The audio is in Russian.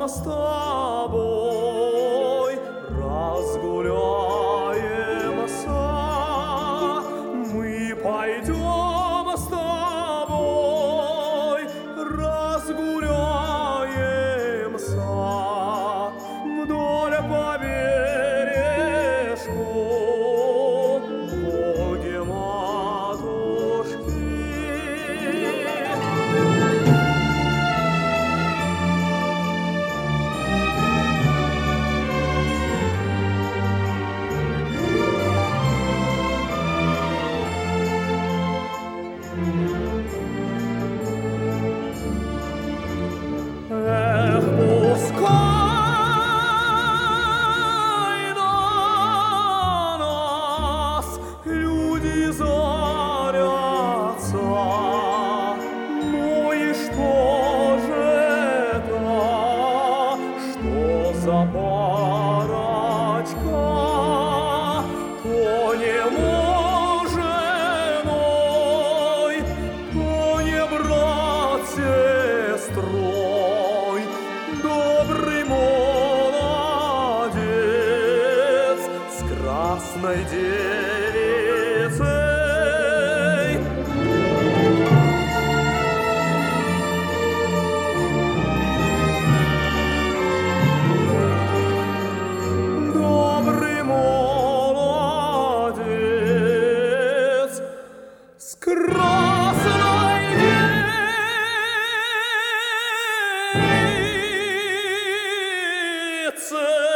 пойдем с тобой, разгуляемся. Мы пойдем с тобой, разгуляемся вдоль по бережку Волги-матушки. Эх, пускай на нас люди зарятся. Ну и что же это? Что за парочка? То не муж с женой, то не брат с сестрой. Добрый молодец с красной девицей. Добрый молодец с красной девицей.